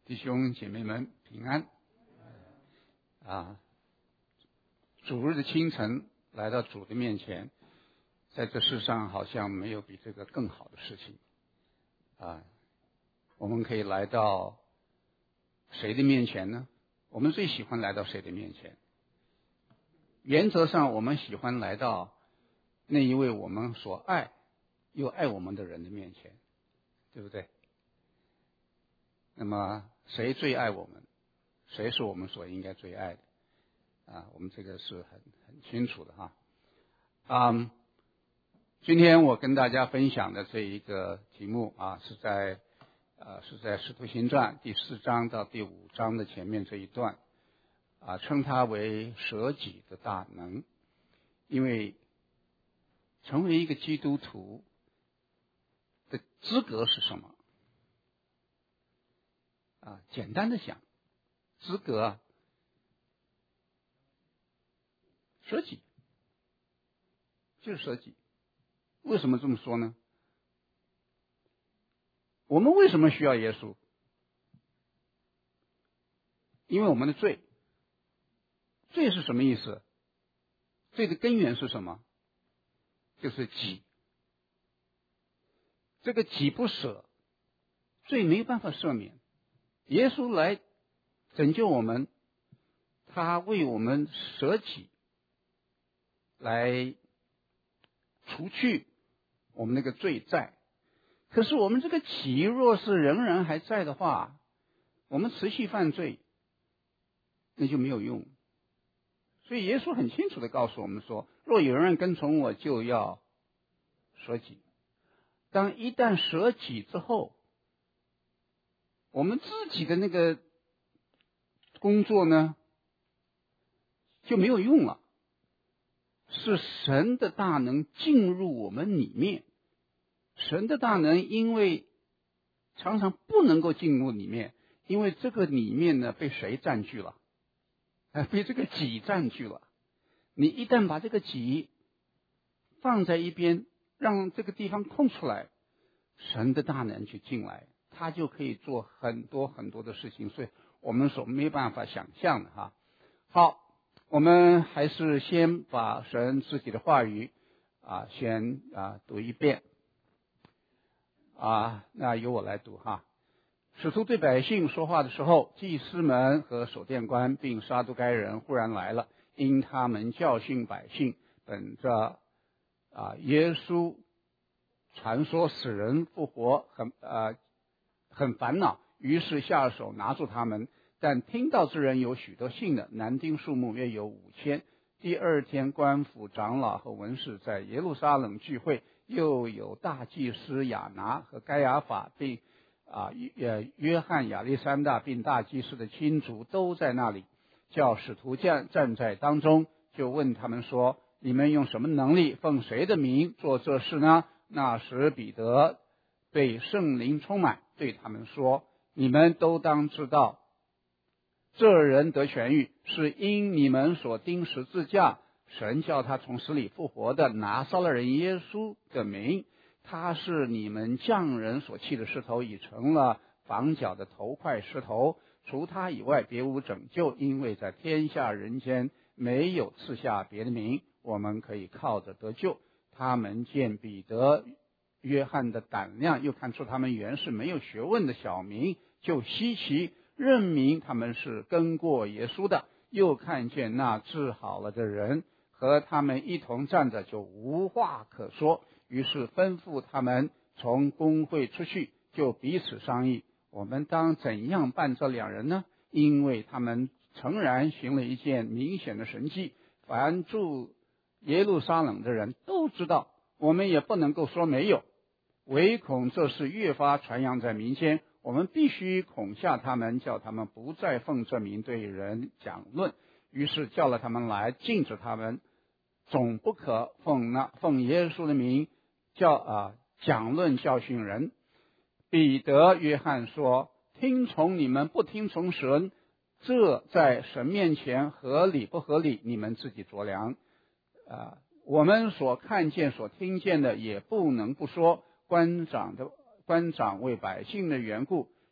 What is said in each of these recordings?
弟兄姐妹们平安主日的清晨来到主的面前，在这世上好像没有比这个更好的事情我们可以来到谁的面前呢？我们最喜欢来到谁的面前？原则上我们喜欢来到那一位我们所爱又爱我们的人的面前，对不对？那么谁最爱我们？谁是我们所应该最爱的？我们这个是很清楚的今天我跟大家分享的这一个题目是在使徒行传第4章到第5章的前面这一段称它为舍己的大能。因为成为一个基督徒的资格是什么？简单的想，资格舍己，就是舍己。为什么这么说呢？我们为什么需要耶稣？因为我们的罪。罪是什么意思？罪的根源是什么？就是己。这个己不舍，罪没有办法赦免。耶稣来拯救我们，他为我们舍己，来除去我们那个罪债。可是我们这个己若是仍然还在的话，我们持续犯罪，那就没有用。所以耶稣很清楚地告诉我们说，若有人跟从我，就要舍己。当一旦舍己之后，我们自己的那个工作呢就没有用了，是神的大能进入我们里面。神的大能因为常常不能够进入里面，因为这个里面呢被谁占据了？被这个己占据了。你一旦把这个己放在一边，让这个地方空出来，神的大能就进来，他就可以做很多很多的事情，所以我们所没办法想象的好，我们还是先把神自己的话语先读一遍那由我来读使徒对百姓说话的时候，祭司们和守殿官并撒都该人忽然来了，因他们教训百姓，本着耶稣传说死人复活很烦恼，于是下手拿住他们。但听到之人有许多信的，男丁数目约有5000。第二天，官府长老和文士在耶路撒冷聚会，又有大祭司亚拿和该亚法并约翰、亚历山大并大祭司的亲族都在那里。叫使徒站在当中，就问他们说：你们用什么能力奉谁的名做这事呢？那时彼得被圣灵充满，对他们说：你们都当知道，这人得痊愈，是因你们所钉十字架，神叫他从死里复活的拿撒勒人耶稣的名。他是你们匠人所弃的石头，已成了房角的头块石头。除他以外，别无拯救，因为在天下人间没有赐下别的名，我们可以靠着得救。他们见彼得、约翰的胆量，又看出他们原是没有学问的小民，就稀奇，认明他们是跟过耶稣的。又看见那治好了的人和他们一同站着，就无话可说。于是吩咐他们从公会出去，就彼此商议，我们当怎样办这两人呢？因为他们诚然行了一件明显的神迹，凡住耶路撒冷的人都知道，我们也不能够说没有，唯恐这事越发传扬在民间，我们必须恐吓他们，叫他们不再奉这名对人讲论。于是叫了他们来，禁止他们，总不可奉耶稣的名讲论教训人。彼得、约翰说：听从你们不听从神，这在神面前合理不合理？你们自己酌量。我们所看见所听见的也不能不说。官长为百姓的缘故，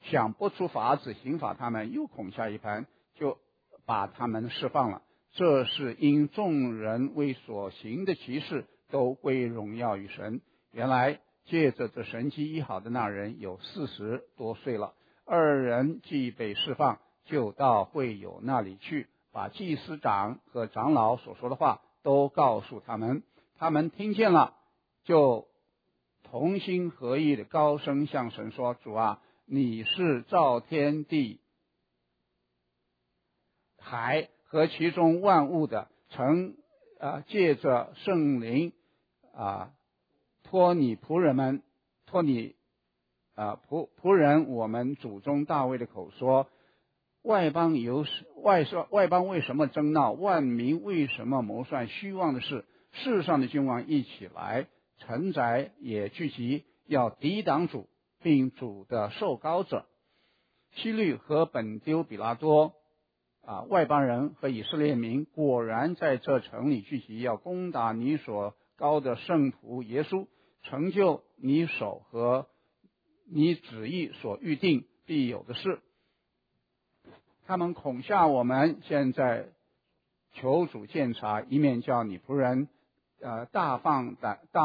想不出法子刑罚他们，又恐吓一番，就把他们释放了。这是因众人为所行的奇事都归荣耀于神。原来借着这神迹医好的那人有40多岁了，二人既被释放，就到会友那里去，把祭司长和长老所说的话都告诉他们。他们听见了，就同心合意的高声向神说：主啊，你是造天地海和其中万物的，曾借着圣灵托你仆人我们祖宗大卫的口说，外邦为什么争闹，万民为什么谋算虚妄的事？世上的君王一起来，臣宰也聚集，要抵挡主，并主的受膏者。希律和本丢比拉多外邦人和以色列民果然在这城里聚集，要攻打你所膏的圣仆耶稣，成就你手和你旨意所预定必有的事。他们恐吓我们，现在求主鉴察，以免叫你仆人大放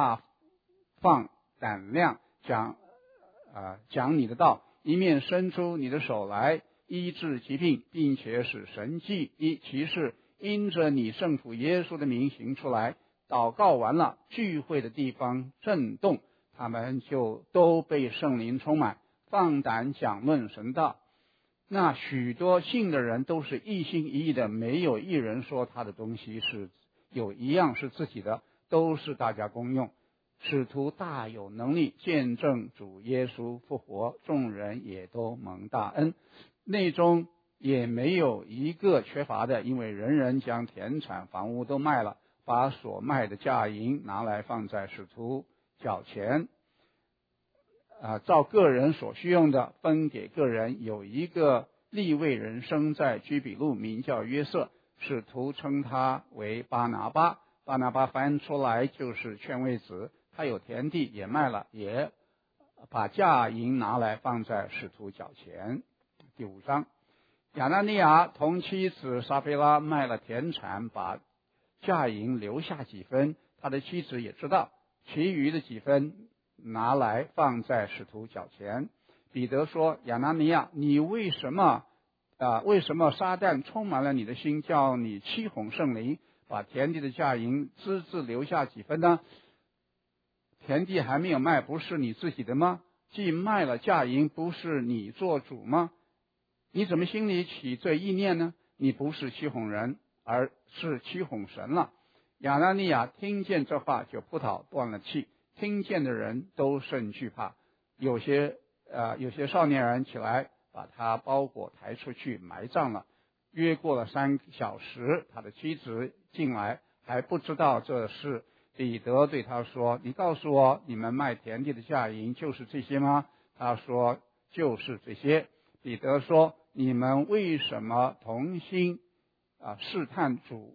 胆量讲你的道，一面伸出你的手来医治疾病，并且使神迹奇事因着你圣父耶稣的名行出来。祷告完了，聚会的地方震动，他们就都被圣灵充满，放胆讲论神道。那许多信的人都是一心一意的，没有一人说他的东西是有一样是自己的，都是大家公用。使徒大有能力见证主耶稣复活，众人也都蒙大恩，内中也没有一个缺乏的，因为人人将田产房屋都卖了，把所卖的价银拿来放在使徒脚前，照个人所需用的分给个人。有一个利未人生在居比路，名叫约瑟，使徒称他为巴拿巴。巴拿巴翻出来就是劝慰子。他有田地也卖了，也把价银拿来放在使徒脚前。第5章，亚拿尼亚同妻子撒非拉卖了田产，把价银留下几分，他的妻子也知道，其余的几分拿来放在使徒脚前。彼得说：亚拿尼亚，你为什么撒旦充满了你的心，叫你欺哄圣灵，把田地的价银私自留下几分呢？田地还没有卖，不是你自己的吗？既卖了价银，不是你做主吗？你怎么心里起这意念呢？你不是欺哄人，而是欺哄神了。亚拿尼亚听见这话，就扑倒断了气。听见的人都甚惧怕。有些少年人起来，把他包裹抬出去埋葬了。约过了3小时，他的妻子进来，还不知道这事。彼得对他说：你告诉我，你们卖田地的价银就是这些吗？他说：就是这些。彼得说：你们为什么同心试探主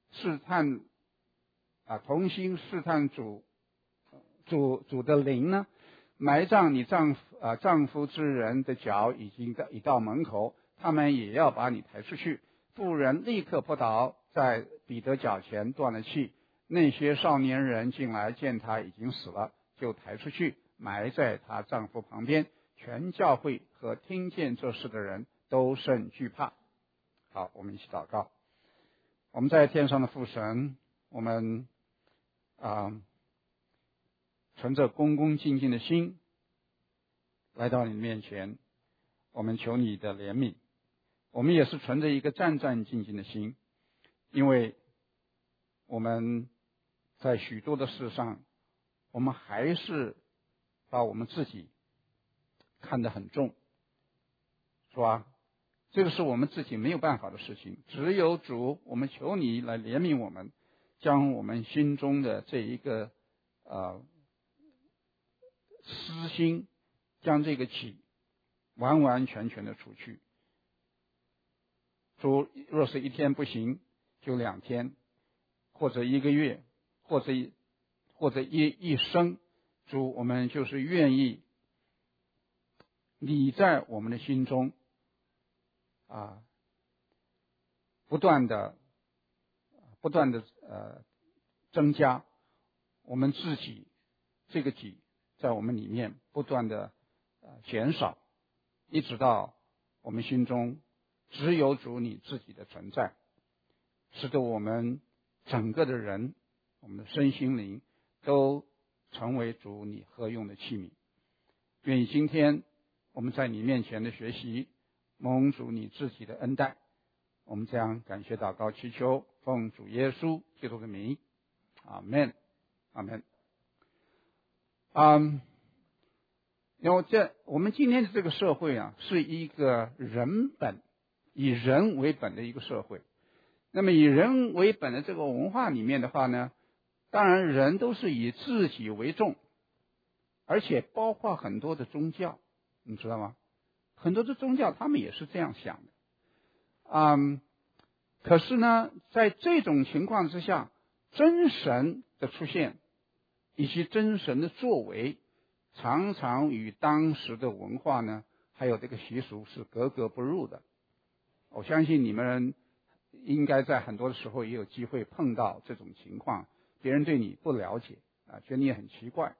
的灵呢？埋葬你丈夫之人的脚已到门口，他们也要把你抬出去。妇人立刻扑倒在彼得脚前断了气。那些少年人进来，见他已经死了，就抬出去埋在她丈夫旁边。全教会和听见这事的人都甚惧怕。好，我们一起祷告。我们在天上的父神，我们存着恭恭敬敬的心来到你面前，我们求你的怜悯。我们也是存着一个战战兢兢的心，因为我们在许多的事上，我们还是把我们自己看得很重，是吧？这个是我们自己没有办法的事情，只有主，我们求你来怜悯我们，将我们心中的这一个私心，将这个己完完全全的除去。主，若是1天不行，就2天，或者1个月，或者一生，主，我们就是愿意你在我们的心中不断的增加，我们自己这个己在我们里面不断的减少，一直到我们心中只有主你自己的存在，使得我们整个的人，我们的身心灵都成为主你合用的器皿。愿意今天我们在你面前的学习，蒙主你自己的恩待，我们将感谢祷告祈求，奉主耶稣基督的名，阿们，阿们。然后我们今天的这个社会啊，是一个以人为本的一个社会。那么以人为本的这个文化里面的话呢，当然人都是以自己为重，而且包括很多的宗教，你知道吗？很多的宗教他们也是这样想的。可是呢，在这种情况之下，真神的出现以及真神的作为，常常与当时的文化呢，还有这个习俗是格格不入的。我相信你们应该在很多的时候也有机会碰到这种情况，别人对你不了解觉得你很奇怪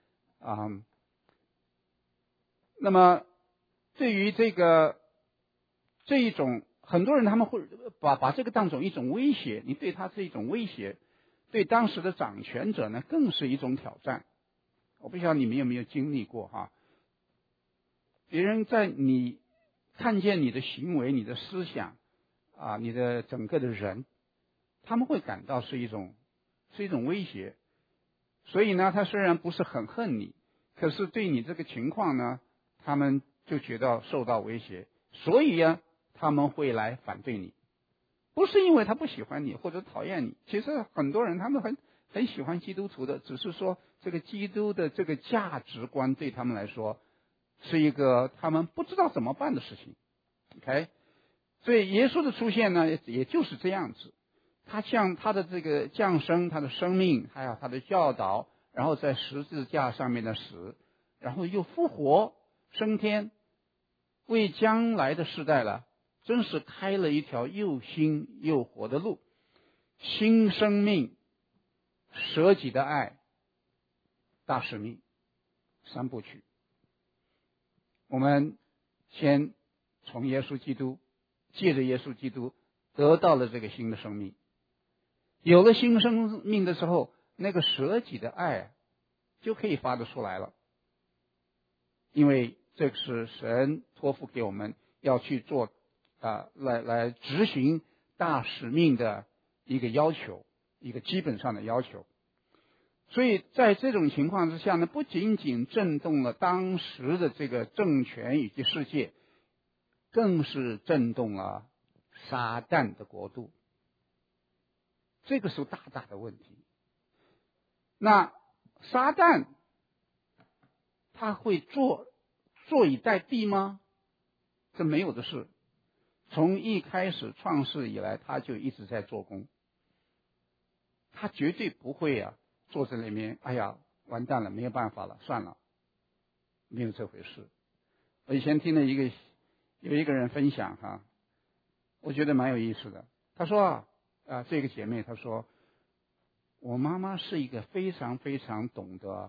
那么对于这一种，很多人他们会把这个当成一种威胁，你对他是一种威胁，对当时的掌权者呢更是一种挑战。我不晓得你们有没有经历过别人在你看见你的行为、你的思想你的整个的人，他们会感到是一种威胁。所以呢，他虽然不是很恨你，可是对你这个情况呢，他们就觉得受到威胁，所以他们会来反对你。不是因为他不喜欢你或者讨厌你，其实很多人他们很喜欢基督徒的，只是说这个基督的这个价值观对他们来说是一个他们不知道怎么办的事情。OK， 所以耶稣的出现呢，也就是这样子。他像他的这个降生，他的生命，还有他的教导，然后在十字架上面的死，然后又复活升天，为将来的世代了，真是开了一条又新又活的路。新生命、舍己的爱、大使命三部曲，我们先从耶稣基督，借着耶稣基督得到了这个新的生命。有了新生命的时候，那个舍己的爱就可以发得出来了，因为这是神托付给我们要去做来执行大使命的一个要求，一个基本上的要求。所以在这种情况之下呢，不仅仅震动了当时的这个政权以及世界，更是震动了撒旦的国度。这个是大大的问题。那撒旦他会坐以待毙吗？这没有的事。从一开始创世以来，他就一直在做工。他绝对不会坐在里面，哎呀，完蛋了，没有办法了，算了，没有这回事。我以前听了有一个人分享我觉得蛮有意思的。他说这个姐妹她说，我妈妈是一个非常非常懂得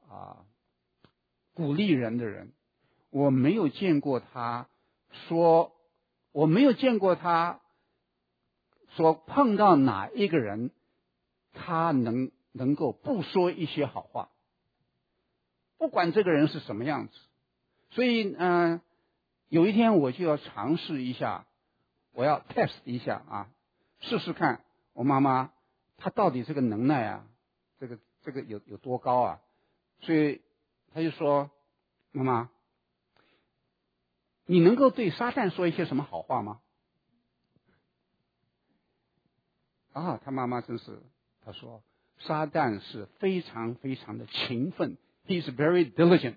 鼓励人的人，我没有见过她说碰到哪一个人她能够不说一些好话，不管这个人是什么样子。所以有一天我就要尝试一下，我要 test 一下试试看我妈妈她到底这个能耐这个有多高所以她就说，妈妈，你能够对撒旦说一些什么好话吗？她妈妈真是，她说撒旦是非常非常的勤奋， He is very diligent，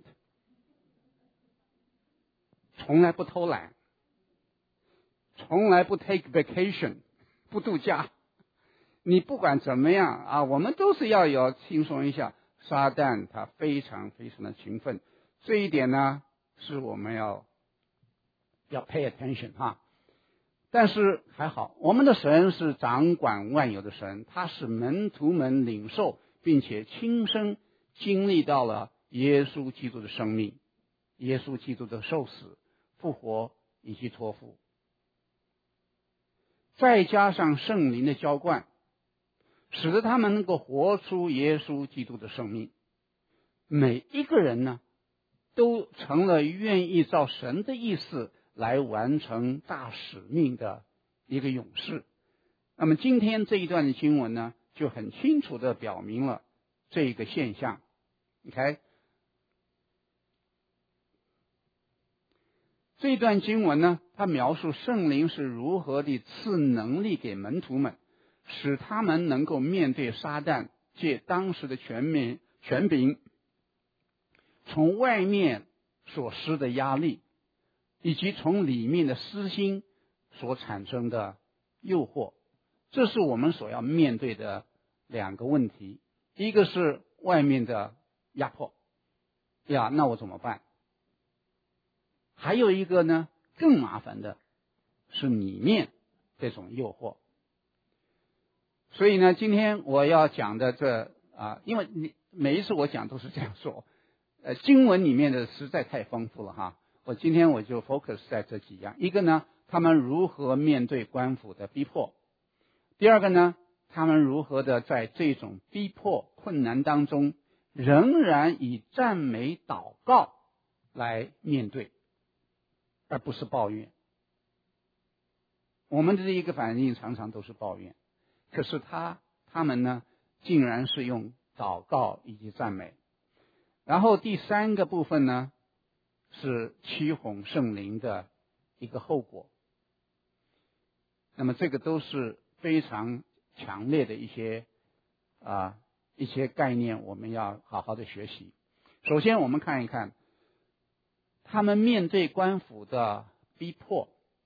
从来不偷懒，从来不 take vacation， 不度假。你不管怎么样我们都是要轻松一下。撒旦他非常非常的勤奋，这一点呢是我们要 pay attention 哈。但是还好，我们的神是掌管万有的神，他使门徒们领受并且亲身经历到了耶稣基督的生命，耶稣基督的受死、复活以及托付，再加上圣灵的浇灌，使得他们能够活出耶稣基督的生命。每一个人呢，都成了愿意照神的意思来完成大使命的一个勇士。那么今天这一段的经文呢，就很清楚地表明了这个现象。你看，这段经文呢，它描述圣灵是如何地赐能力给门徒们，使他们能够面对撒旦借当时的权柄从外面所施的压力，以及从里面的私心所产生的诱惑。这是我们所要面对的两个问题，一个是外面的压迫呀，那我怎么办？还有一个呢，更麻烦的是里面这种诱惑。所以呢，今天我要讲的因为每一次我讲都是这样说，经文里面的实在太丰富了哈。今天我就 focus 在这几样。一个呢，他们如何面对官府的逼迫；第二个呢，他们如何的在这种逼迫困难当中，仍然以赞美祷告来面对，而不是抱怨。我们的一个反应常常都是抱怨，可是他们呢，竟然是用祷告以及赞美。然后第三个部分呢，是欺哄圣灵的一个后果。那么这个都是非常强烈的一些概念，我们要好好的学习。首先我们看一看他们面对官府的逼迫。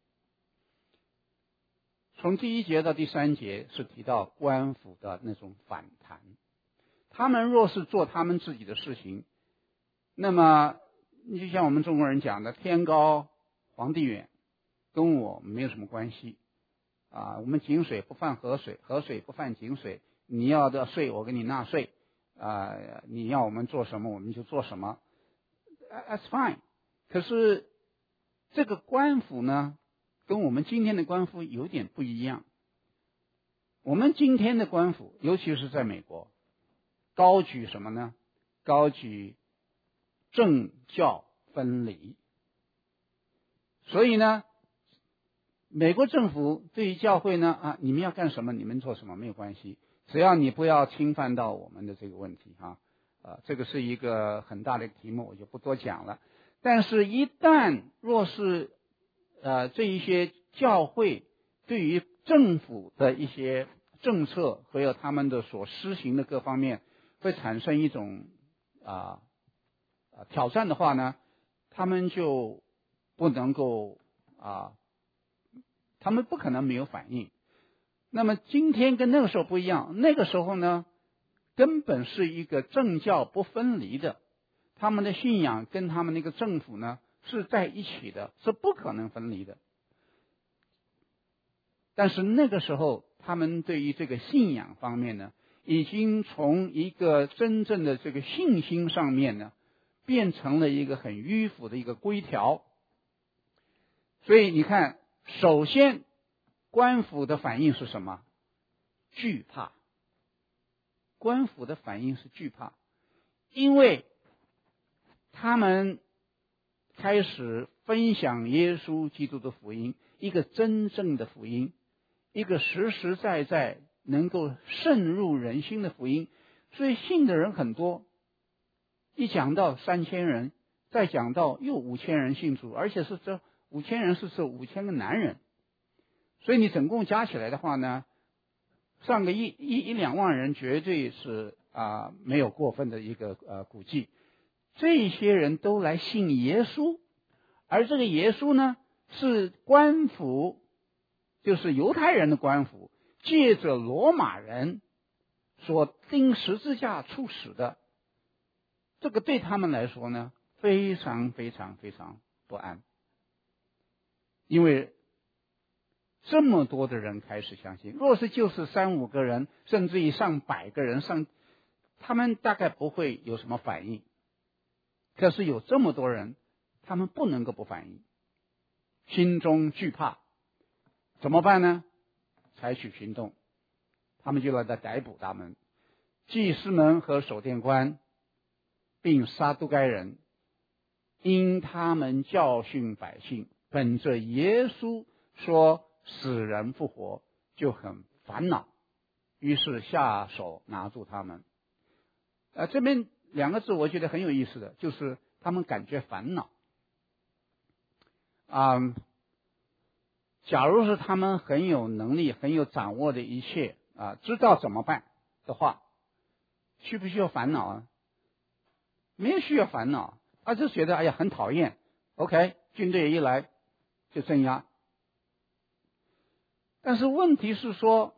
从第1节到第3节是提到官府的那种反弹，他们若是做他们自己的事情，那么就像我们中国人讲的，天高皇帝远，跟我没有什么关系我们井水不犯河水，河水不犯井水，你要的税我给你纳税你要我们做什么我们就做什么，that's fine。 可是这个官府呢，跟我们今天的官府有点不一样。我们今天的官府，尤其是在美国，高举什么呢？高举政教分离。所以呢，美国政府对于教会呢你们要干什么你们做什么没有关系，只要你不要侵犯到我们的这个问题这个是一个很大的题目，我就不多讲了。但是一旦若是这一些教会对于政府的一些政策和有他们的所施行的各方面会产生一种挑战的话呢，他们就不能够他们不可能没有反应。那么今天跟那个时候不一样，那个时候呢，根本是一个政教不分离的，他们的信仰跟他们那个政府呢是在一起的，是不可能分离的。但是那个时候他们对于这个信仰方面呢，已经从一个真正的这个信心上面呢，变成了一个很迂腐的一个规条。所以你看，首先官府的反应是什么？惧怕。官府的反应是惧怕，因为他们开始分享耶稣基督的福音，一个真正的福音，一个实实在在能够渗入人心的福音。所以信的人很多，一讲到3000人，再讲到又5000人信主，而且是这5000人是这5000个男人，所以你总共加起来的话呢，上个1-2万人绝对是没有过分的一个估计。这些人都来信耶稣，而这个耶稣呢，是官府，就是犹太人的官府，借着罗马人所钉十字架处死的。这个对他们来说呢， 非常非常非常不安，因为这么多的人开始相信，若是就是3-5个人，甚至于上百个人，他们大概不会有什么反应。可是有这么多人，他们不能够不反应，心中惧怕，怎么办呢？采取行动，他们就来逮捕他们，祭司们和守殿官，并撒都该人，因他们教训百姓，本着耶稣说死人复活，就很烦恼，于是下手拿住他们。这边2个字我觉得很有意思的，就是他们感觉烦恼。假如是他们很有能力、很有掌握的一切知道怎么办的话，需不需要烦恼啊？没有需要烦恼，他就觉得哎呀很讨厌 ，OK， 军队一来就镇压。但是问题是说，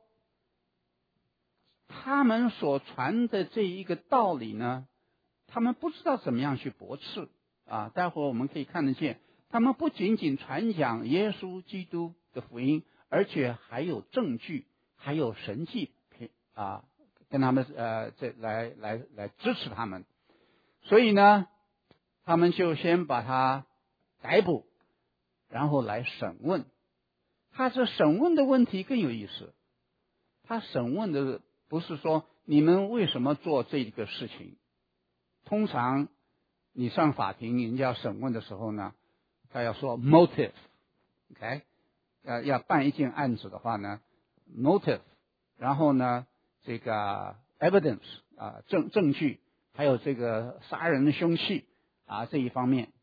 他们所传的这一个道理呢，他们不知道怎么样去驳斥待会儿我们可以看得见，他们不仅仅传讲耶稣基督的福音，而且还有证据，还有神迹跟他们来支持他们。所以呢，他们就先把他逮捕，然后来审问。他这审问的问题更有意思，他审问的不是说你们为什么做这个事情。通常你上法庭，人家审问的时候呢，他要说 motive， OK， 要办一件案子的话呢 ，motive， 然后呢这个 evidence 证据，还有这个杀人的凶器这一方面。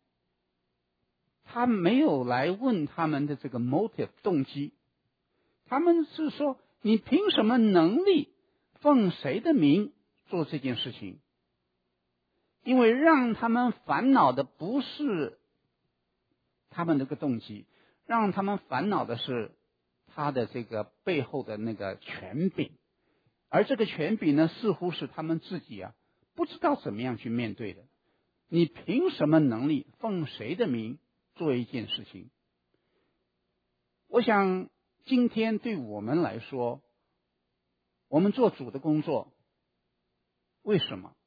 他没有来问他们的这个 motive 动机，他们是说你凭什么能力奉谁的名做这件事情？因为让他们烦恼的不是他们那个动机，让他们烦恼的是他的这个背后的那个权柄，而这个权柄呢，似乎是他们自己不知道怎么样去面对的。你凭什么能力奉谁的名做一件事情？我想今天对我们来说，我们做主的工作，为什么？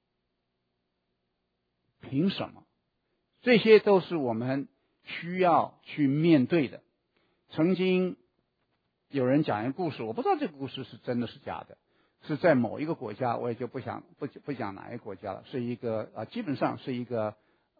凭什么？这些都是我们需要去面对的。曾经有人讲一个故事，我不知道这个故事是真的是假的，是在某一个国家，我也就不讲哪一个国家了，是一个基本上是一个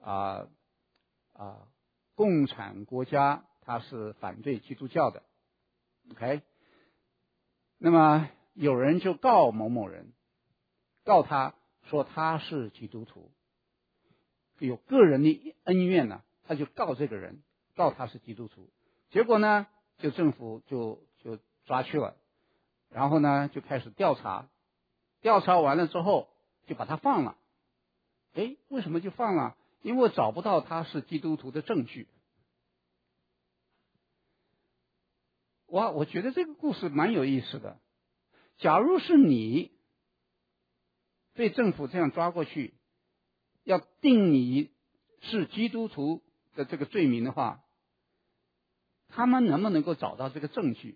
共产国家，它是反对基督教的 ，OK。那么有人就告某某人，告他说他是基督徒，有个人的恩怨呢，他就告这个人，告他是基督徒。结果呢，就政府就抓去了，然后呢就开始调查，调查完了之后就把他放了。为什么就放了？因为找不到他是基督徒的证据。我觉得这个故事蛮有意思的。假如是你被政府这样抓过去，要定你是基督徒的这个罪名的话，他们能不能够找到这个证据？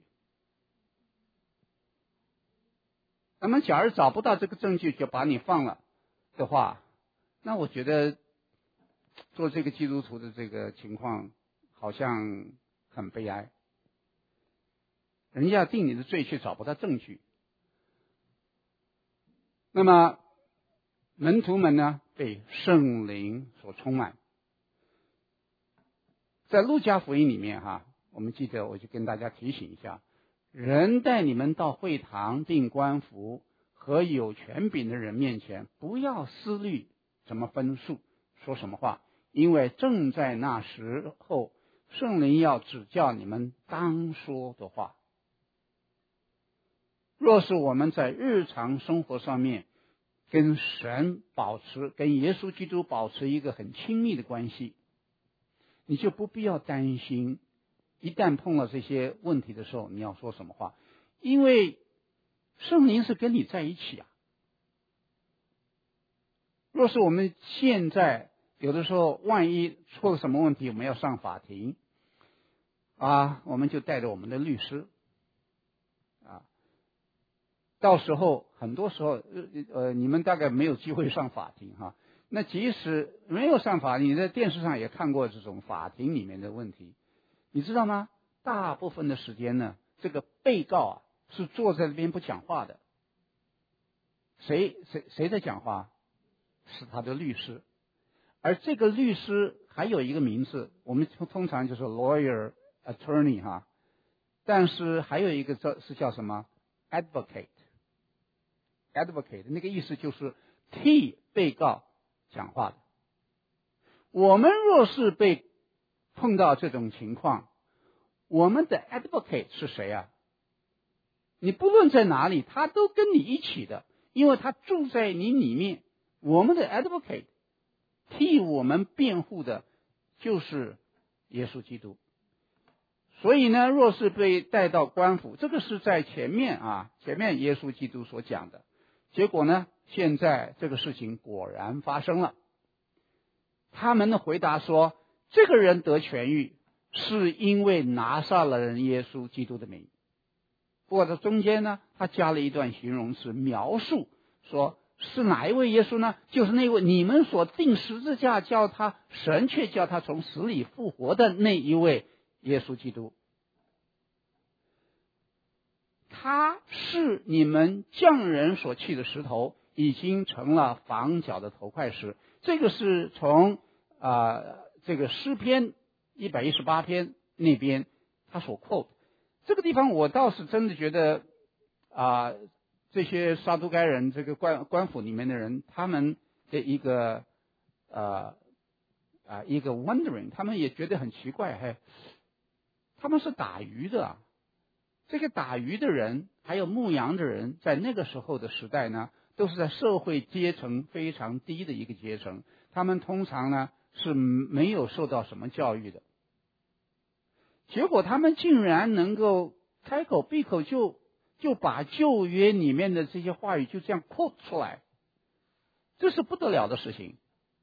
那么假如找不到这个证据就把你放了的话，那我觉得做这个基督徒的这个情况好像很悲哀。人家定你的罪却找不到证据。那么门徒们呢，被圣灵所充满。在路加福音里面我们记得，我就跟大家提醒一下，人带你们到会堂并官服和有权柄的人面前，不要思虑怎么分述说什么话，因为正在那时候，圣灵要指教你们当说的话。若是我们在日常生活上面跟神跟耶稣基督保持一个很亲密的关系，你就不必要担心一旦碰到这些问题的时候你要说什么话，因为圣灵是跟你在一起若是我们现在有的时候万一出了什么问题，我们要上法庭啊，我们就带着我们的律师啊，到时候很多时候你们大概没有机会上法庭哈。那即使没有上法庭，你在电视上也看过这种法庭里面的问题，你知道吗？大部分的时间呢，这个被告啊是坐在那边不讲话的。谁在讲话？是他的律师。而这个律师还有一个名字，我们通常就是 lawyer attorney 哈，但是还有一个是叫什么 advocate， 那个意思就是替被告讲话的。我们若是被碰到这种情况，我们的 advocate 是谁啊？你不论在哪里，他都跟你一起的，因为他住在你里面。我们的 advocate 替我们辩护的就是耶稣基督。所以呢，若是被带到官府，这个是在前面耶稣基督所讲的。结果呢，现在这个事情果然发生了。他们的回答说，这个人得痊愈是因为拿撒勒人耶稣基督的名。不过在中间呢，他加了一段形容词描述，说是哪一位耶稣呢？就是那位你们所钉十字架叫他，神却叫他从死里复活的那一位耶稣基督。他是你们匠人所弃的石头，已经成了房角的头块石。这个是从这个诗篇118篇那边他所 quote。这个地方我倒是真的觉得这些撒都该人，这个官府里面的人，他们的一个wondering， 他们也觉得很奇怪，他们是打鱼的，这个打鱼的人还有牧羊的人，在那个时候的时代呢，都是在社会阶层非常低的一个阶层，他们通常呢是没有受到什么教育的。结果他们竟然能够开口闭口就把旧约里面的这些话语就这样 quote 出来，这是不得了的事情。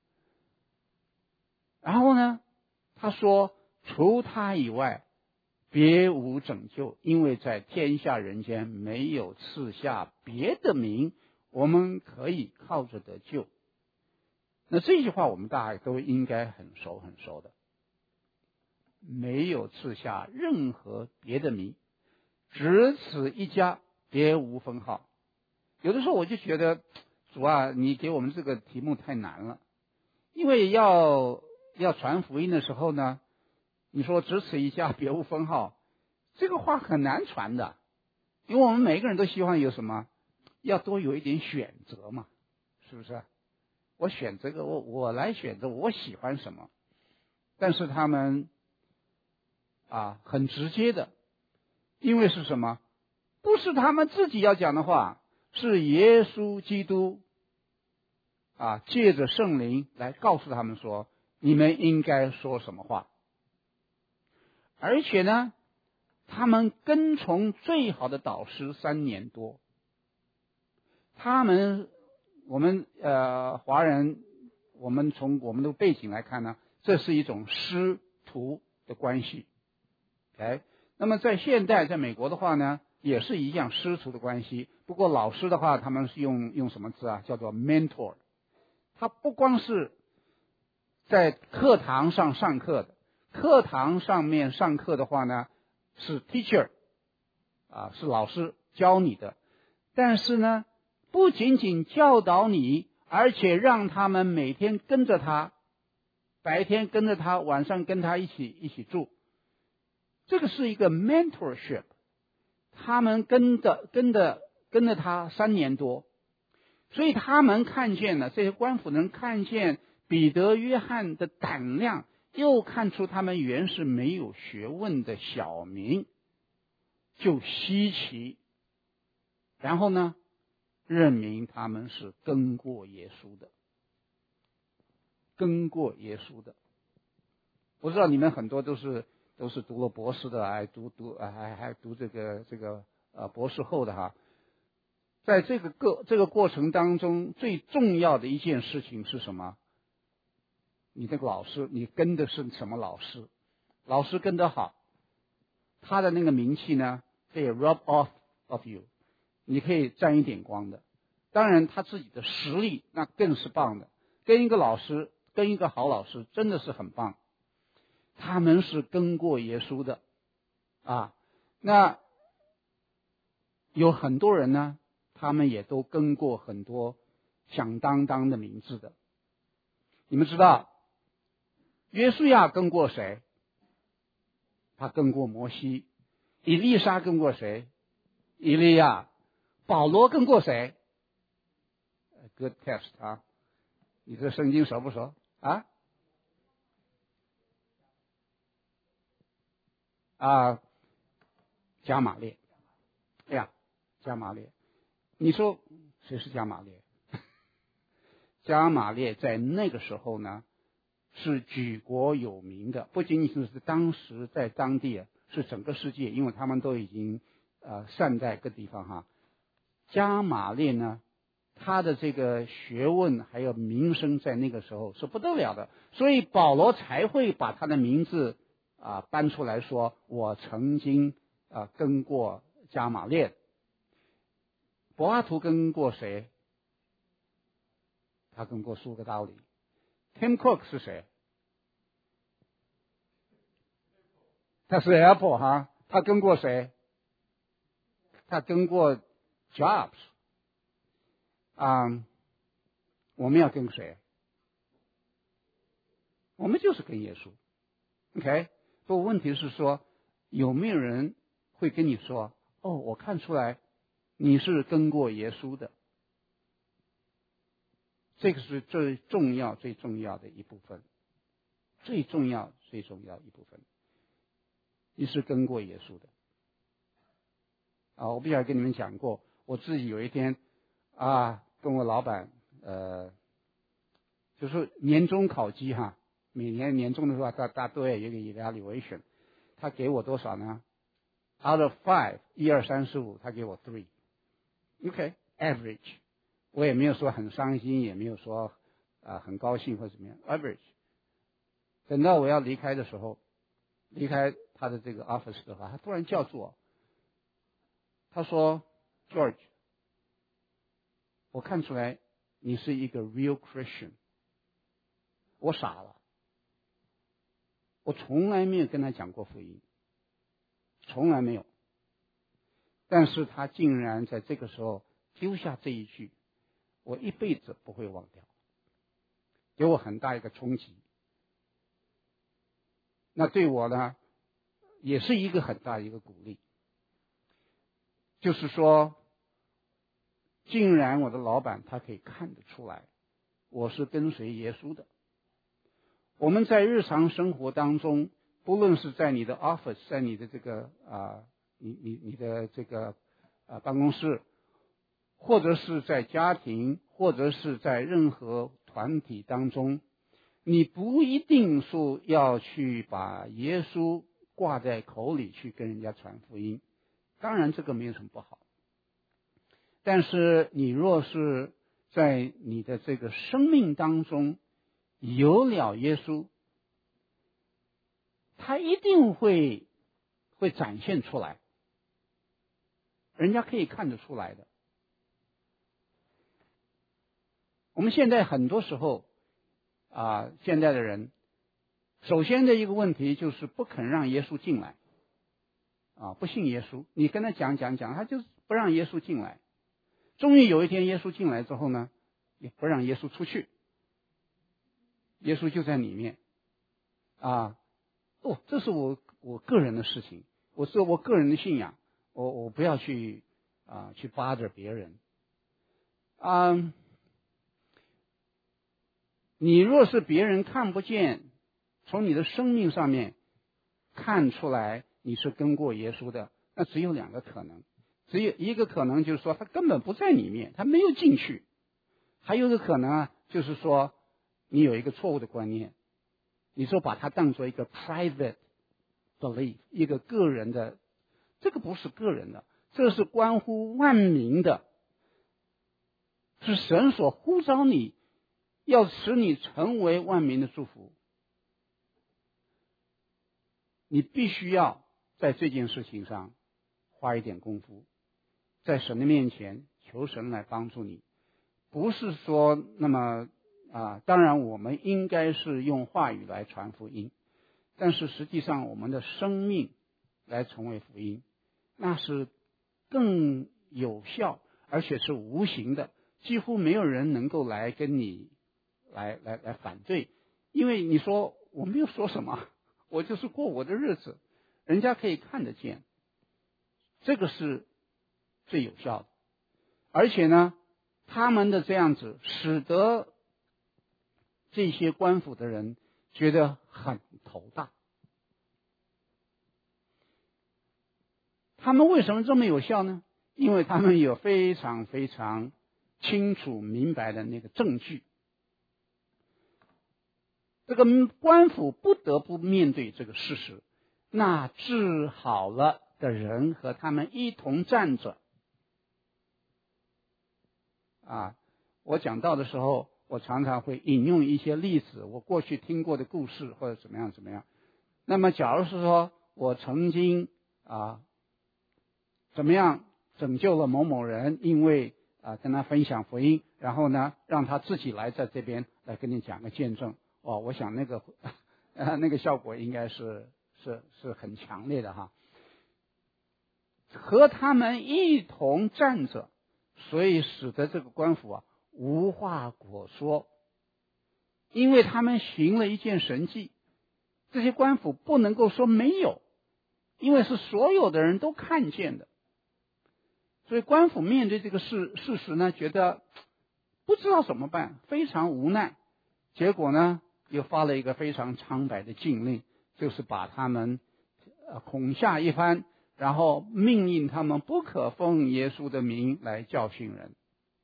然后呢，他说除他以外别无拯救，因为在天下人间没有赐下别的名，我们可以靠着得救。那这句话我们大家都应该很熟的。没有赐下任何别的名，只此一家，别无分号。有的时候我就觉得，主啊，你给我们这个题目太难了，因为要传福音的时候呢，你说只此一家，别无分号，这个话很难传的，因为我们每个人都希望有什么，要多有一点选择嘛，是不是？我选这个，我来选择我喜欢什么，但是他们很直接的，因为是什么？不是他们自己要讲的话，是耶稣基督借着圣灵来告诉他们说，你们应该说什么话。而且呢，他们跟从最好的导师3年多。我们华人，我们从我们的背景来看呢，这是一种师徒的关系。那么在现代，在美国的话呢，也是一样师徒的关系。不过老师的话，他们是用什么字啊？叫做 mentor。他不光是在课堂上上课的，课堂上面上课的话呢，是 teacher，是老师教你的。但是呢，不仅仅教导你，而且让他们每天跟着他，白天跟着他，晚上跟他一起住。这个是一个 mentorship， 他们跟着他3年多，所以他们看见了，这些官府人看见彼得、约翰的胆量，又看出他们原是没有学问的小民，就稀奇，然后呢，认明他们是跟过耶稣的。我知道你们很多都是读了博士的，还读这个博士后的哈。在这个过程当中，最重要的一件事情是什么？ 你这个老师，你跟的是什么老师？老师跟得好，他的那个名气呢，可以 rub off of you， 你可以沾一点光的。当然，他自己的实力那更是棒的。跟一个老师，跟一个好老师，真的是很棒。他们是跟过耶稣的啊。那有很多人呢，他们也都跟过很多响当当的名字的。你们知道约书亚跟过谁？他跟过摩西。以利沙跟过谁？以利亚。保罗跟过谁？ Good test 啊！你这圣经熟不熟啊？加马列。哎呀，加马列。你说谁是加马列？加马列在那个时候呢，是举国有名的，不仅仅是当时在当地啊，是整个世界，因为他们都已经散在各地方哈。加马列呢，他的这个学问还有名声在那个时候是不得了的，所以保罗才会把他的名字搬出来说，我曾经跟过加马列。柏拉图跟过谁？他跟过苏格道里。Tim Cook 是谁？他是 Apple 哈。他跟过谁？他跟过 Jobs。我们要跟谁？我们就是跟耶稣。OK， 不过问题是说，有没有人会跟你说，哦，我看出来你是跟过耶稣的。这个是最重要的一部分，最重要一部分，你是跟过耶稣的。我不晓得跟你们讲过，我自己有一天跟我老板就是年终考绩哈，每年年终的时候大都要有一个 evaluation， 他给我多少呢 ？Out of 5， 1、2、3、4、5，他给我 3。OK， average。我也没有说很伤心，也没有说很高兴或者怎么样 ，average。等到我要离开的时候，离开他的这个 office 的话，他突然叫住我，他说 ：“George， 我看出来你是一个 real Christian。”我傻了，我从来没有跟他讲过福音，从来没有。但是他竟然在这个时候丢下这一句。我一辈子不会忘掉，给我很大一个冲击。那对我呢，也是一个很大的一个鼓励。就是说，竟然我的老板他可以看得出来，我是跟随耶稣的。我们在日常生活当中，不论是在你的 office， 在你的这个你的这个办公室。或者是在家庭，或者是在任何团体当中，你不一定说要去把耶稣挂在口里去跟人家传福音，当然这个没有什么不好。但是你若是在你的这个生命当中有了耶稣，他一定会展现出来，人家可以看得出来的。我们现在很多时候现在的人，首先的一个问题就是不肯让耶稣进来不信耶稣。你跟他讲，他就是不让耶稣进来。终于有一天耶稣进来之后呢，也不让耶稣出去，耶稣就在里面这是我个人的事情，我个人的信仰，我不要去去bother别人你若是别人看不见，从你的生命上面看出来你是跟过耶稣的，那只有两个可能。只有一个可能就是说他根本不在里面，他没有进去。还有一个可能就是说你有一个错误的观念，你说把它当作一个 private belief， 一个个人的，这个不是个人的，这是关乎万民的，是神所呼召你要使你成为万民的祝福，你必须要在这件事情上花一点功夫，在神的面前求神来帮助你。不是说那么当然我们应该是用话语来传福音，但是实际上我们的生命来成为福音，那是更有效，而且是无形的，几乎没有人能够来跟你来反对，因为你说我没有说什么，我就是过我的日子，人家可以看得见，这个是最有效的。而且呢，他们的这样子使得这些官府的人觉得很头大。他们为什么这么有效呢？因为他们有非常非常清楚明白的那个证据。这个官府不得不面对这个事实，那治好了的人和他们一同站着。我讲到的时候，我常常会引用一些例子，我过去听过的故事或者怎么样怎么样。那么假如是说我曾经怎么样拯救了某某人，因为跟他分享福音，然后呢让他自己来在这边来跟你讲个见证，我想那个那个效果应该是很强烈的哈。和他们一同站着，所以使得这个官府无话可说，因为他们行了一件神迹，这些官府不能够说没有，因为是所有的人都看见的。所以官府面对这个事实呢，觉得不知道怎么办，非常无奈。结果呢，又发了一个非常苍白的禁令，就是把他们恐吓一番，然后命令他们不可奉耶稣的名来教训人。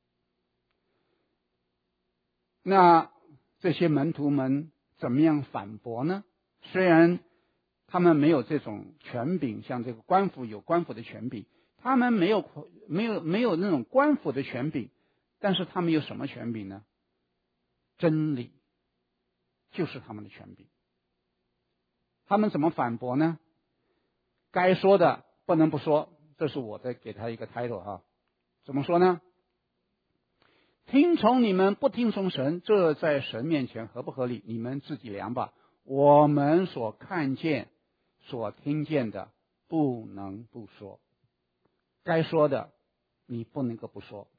那这些门徒们怎么样反驳呢？虽然他们没有这种权柄，像这个官府有官府的权柄，他们没有那种官府的权柄，但是他们有什么权柄呢？真理就是他们的权柄。他们怎么反驳呢？该说的不能不说，这是我在给他一个 title 怎么说呢？听从你们不听从神，这在神面前合不合理？你们自己量吧。我们所看见所听见的不能不说，该说的你不能够不说。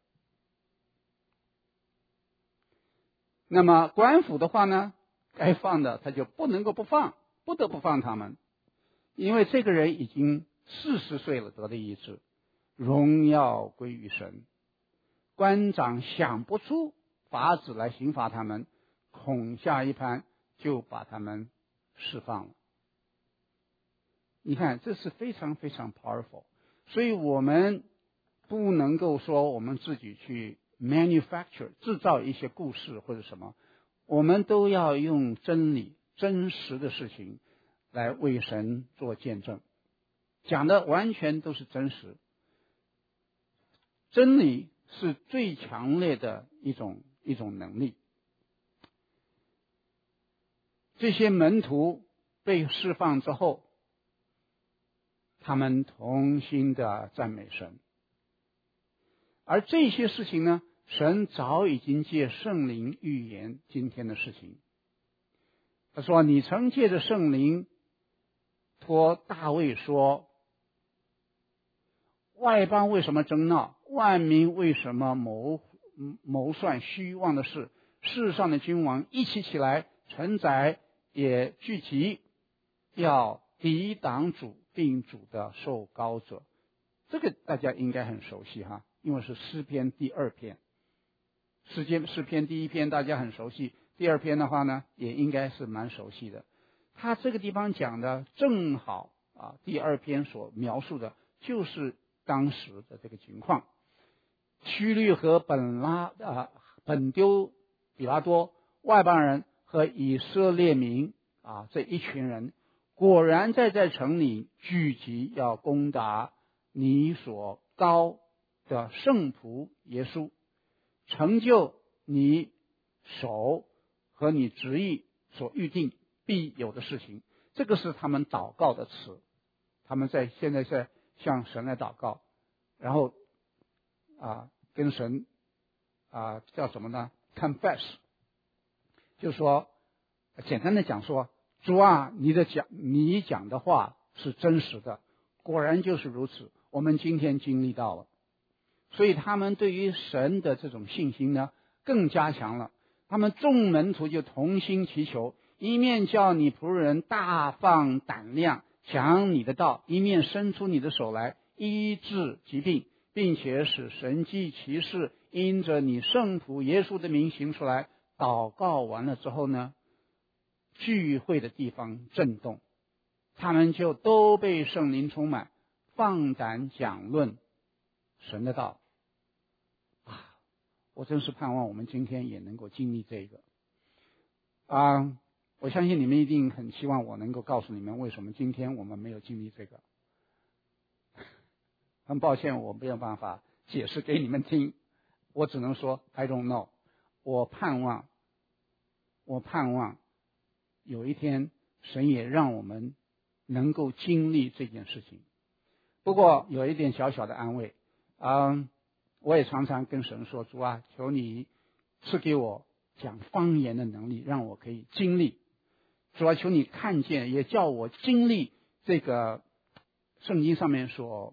那么官府的话呢，该放的他就不能够不放，不得不放他们，因为这个人已经40岁了，得的医治，荣耀归于神。官长想不出法子来刑罚他们，恐吓一番就把他们释放了。你看，这是非常非常 powerful， 所以我们不能够说我们自己去 manufacture 制造一些故事或者什么，我们都要用真理真实的事情来为神做见证，讲的完全都是真实。真理是最强烈的一种能力。这些门徒被释放之后，他们同心的赞美神，而这些事情呢，神早已经借圣灵预言今天的事情。他说：你曾借着圣灵托大卫说，外邦为什么争闹，万民为什么谋算虚妄的事？世上的君王一起起来，臣宰也聚集，要抵挡主，并主的受膏者。这个大家应该很熟悉因为是诗篇第2篇。诗篇第1篇大家很熟悉，第2篇的话呢，也应该是蛮熟悉的。他这个地方讲的正好第2篇所描述的就是当时的这个情况。希律和本丢比拉多外邦人和以色列民这一群人，果然在城里聚集，要攻打你所膏的圣仆耶稣，成就你手和你旨意所预定必有的事情。这个是他们祷告的词，他们现在在向神来祷告，然后跟神叫什么呢 ？confess， 就说简单的讲说，主啊，你讲的话是真实的，果然就是如此，我们今天经历到了。所以他们对于神的这种信心呢更加强了。他们众门徒就同心祈求，一面叫你仆人大放胆量讲你的道，一面伸出你的手来医治疾病，并且使神迹奇事因着你圣徒耶稣的名行出来。祷告完了之后呢，聚会的地方震动，他们就都被圣灵充满，放胆讲论神的道。我真是盼望我们今天也能够经历这个。我相信你们一定很希望我能够告诉你们为什么今天我们没有经历这个。很抱歉，我没有办法解释给你们听，我只能说 I don't know。我盼望有一天神也让我们能够经历这件事情。不过有一点小小的安慰，我也常常跟神说，主啊，求你赐给我讲方言的能力，让我可以经历。主啊，求你看见，也叫我经历这个圣经上面所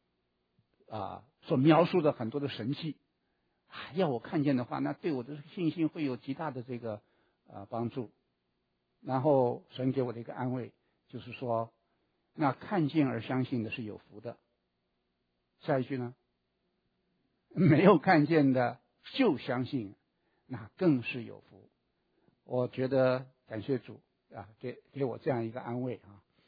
描述的很多的神迹。要我看见的话，那对我的信心会有极大的这个帮助。然后神给我的一个安慰就是说，那看见而相信的是有福的。下一句呢，没有看见的就相信，那更是有福。我觉得感谢主给我这样一个安慰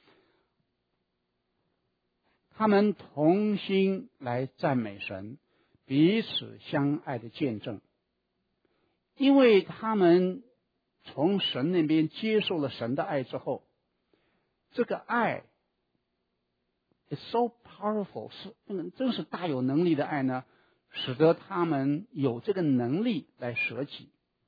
他们同心来赞美神，彼此相爱的见证，因为他们从神那边接受了神的爱之后，这个爱 is so powerful， 真是大有能力的爱呢，使得他们有这个能力来舍己。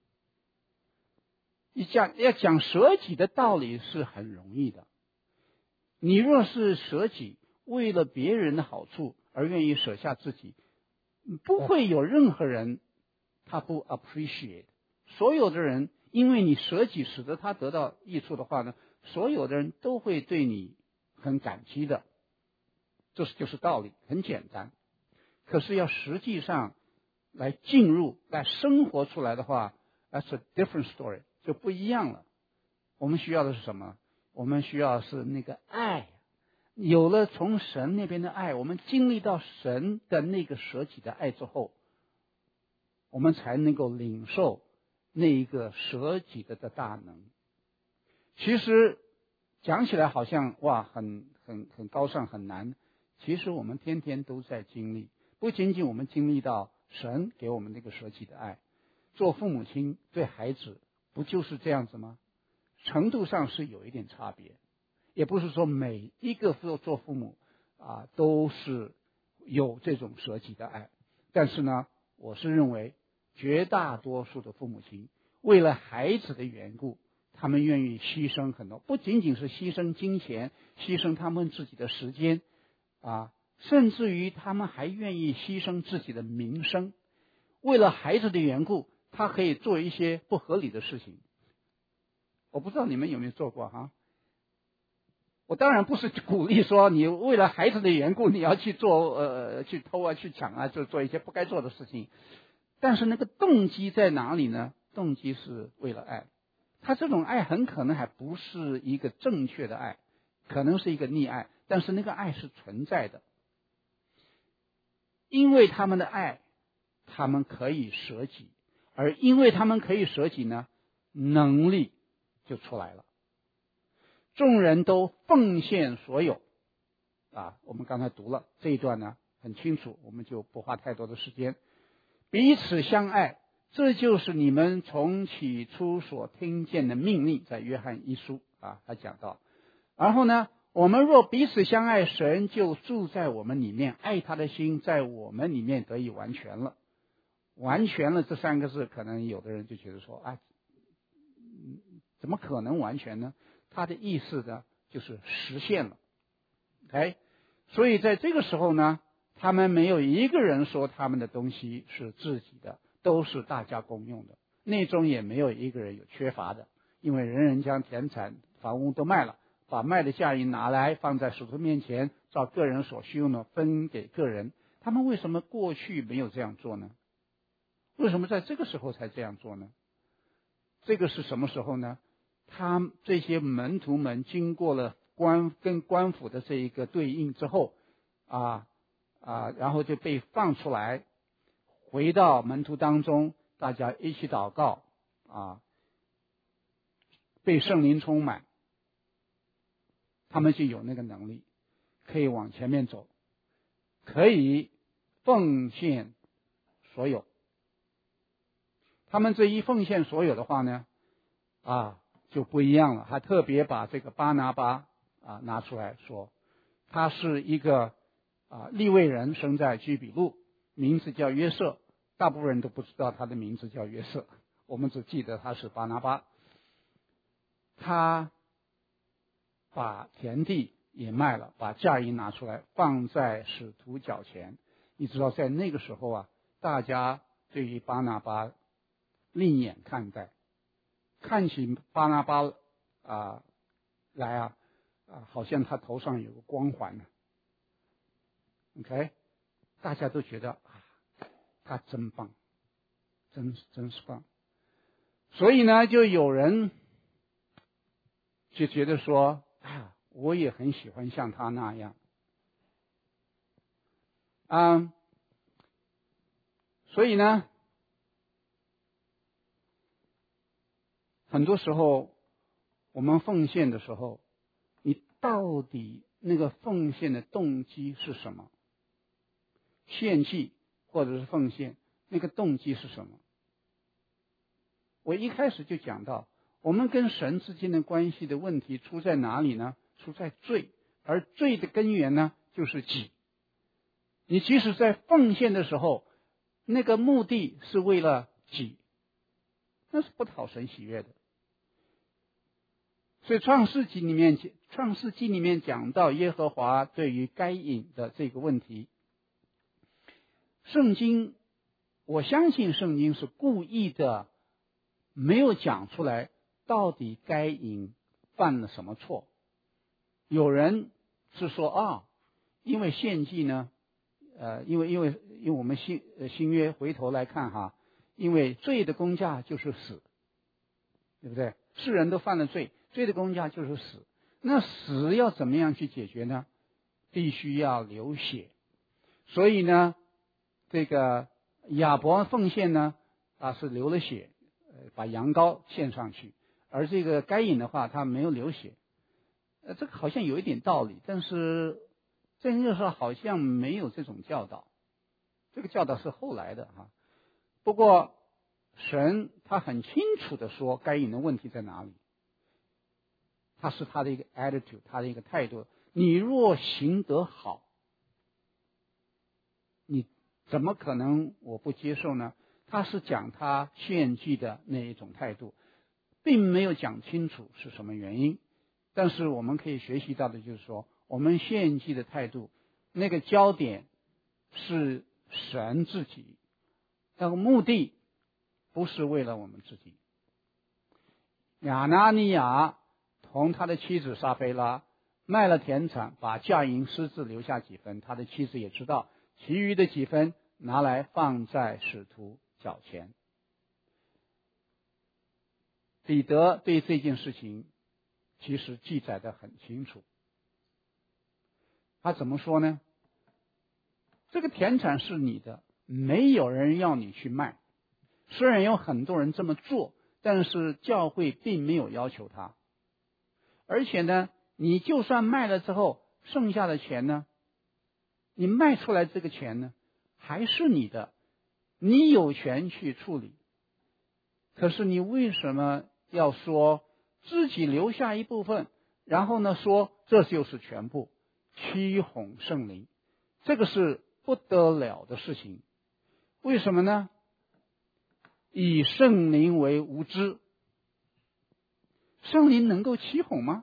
要讲舍己的道理是很容易的，你若是舍己，为了别人的好处而愿意舍下自己，不会有任何人他不 appreciate。 所有的人因为你舍己使得他得到益处的话呢，所有的人都会对你很感激的，这就是道理，很简单。可是要实际上来进入来生活出来的话， that's a different story， 就不一样了。我们需要的是什么？我们需要的是那个爱。有了从神那边的爱，我们经历到神的那个舍己的爱之后，我们才能够领受那一个舍己的大能。其实讲起来好像很高尚很难，其实我们天天都在经历。不仅仅我们经历到神给我们那个舍己的爱，做父母亲对孩子不就是这样子吗？程度上是有一点差别，也不是说每一个做父母都是有这种舍己的爱。但是呢，我是认为绝大多数的父母亲为了孩子的缘故，他们愿意牺牲很多，不仅仅是牺牲金钱，牺牲他们自己的时间甚至于他们还愿意牺牲自己的名声。为了孩子的缘故，他可以做一些不合理的事情。我不知道你们有没有做过我当然不是鼓励说你为了孩子的缘故你要去做去偷去抢就做一些不该做的事情。但是那个动机在哪里呢？动机是为了爱。他这种爱很可能还不是一个正确的爱，可能是一个溺爱，但是那个爱是存在的。因为他们的爱，他们可以舍己，而因为他们可以舍己呢，能力就出来了。众人都奉献所有我们刚才读了这一段呢，很清楚，我们就不花太多的时间。彼此相爱，这就是你们从起初所听见的命令，在约翰一书他讲到。然后呢，我们若彼此相爱，神就住在我们里面，爱他的心在我们里面得以完全了。 完全了这3个字，可能有的人就觉得说，啊，怎么可能完全呢？它的意思呢，就是实现了。OK， 所以在这个时候呢，他们没有一个人说他们的东西是自己的，都是大家公用的，内中也没有一个人有缺乏的，因为人人将田产房屋都卖了，把卖的价银拿来放在使徒面前，照个人所需用的分给个人。他们为什么过去没有这样做呢？为什么在这个时候才这样做呢？这个是什么时候呢？这些门徒们经过了跟官府的这一个对应之后，然后就被放出来，回到门徒当中，大家一起祷告，被圣灵充满，他们就有那个能力，可以往前面走，可以奉献所有。他们这一奉献所有的话呢，就不一样了。还特别把这个巴拿巴拿出来说，他是一个利未人，生在居比路，名字叫约瑟。大部分人都不知道他的名字叫约瑟，我们只记得他是巴拿巴。他把田地也卖了，把价银拿出来放在使徒脚前。你知道在那个时候大家对于巴拿巴另眼看待，看起巴拿巴来好像他头上有个光环呢。OK， 大家都觉得他真棒，真是棒。所以呢，就有人就觉得说，我也很喜欢像他那样。所以呢，很多时候我们奉献的时候，你到底那个奉献的动机是什么？献祭或者是奉献，那个动机是什么？我一开始就讲到，我们跟神之间的关系的问题出在哪里呢？出在罪，而罪的根源呢，就是己。你即使在奉献的时候，那个目的是为了己，那是不讨神喜悦的。所以创世纪里面讲到耶和华对于该隐的这个问题，我相信圣经是故意的没有讲出来到底该隐犯了什么错。有人是说因为献祭呢，因为我们新约回头来看因为罪的工价就是死，对不对？世人都犯了罪，罪的工价就是死。那死要怎么样去解决呢？必须要流血。所以呢，这个亚伯奉献呢，是流了血，把羊羔献上去，而这个该隐的话，他没有流血。这个好像有一点道理，但是在那个时候好像没有这种教导，这个教导是后来的不过神他很清楚的说该隐的问题在哪里，他是他的一个 attitude， 他的一个态度。你若行得好，你怎么可能我不接受呢？他是讲他献祭的那一种态度，并没有讲清楚是什么原因。但是我们可以学习到的就是说，我们献祭的态度，那个焦点是神自己，那个目的不是为了我们自己。亚拿尼亚同他的妻子撒非拉卖了田产，把价银私自留下几分，他的妻子也知道，其余的几分拿来放在使徒脚前。彼得对这件事情其实记载得很清楚，他怎么说呢？这个田产是你的，没有人要你去卖。虽然有很多人这么做，但是教会并没有要求他。而且呢，你就算卖了之后，剩下的钱呢，你卖出来这个钱呢，还是你的，你有权去处理。可是你为什么要说自己留下一部分，然后呢说这就是全部，欺哄圣灵？这个是不得了的事情。为什么呢？ 以圣灵为无知。圣灵能够欺哄吗？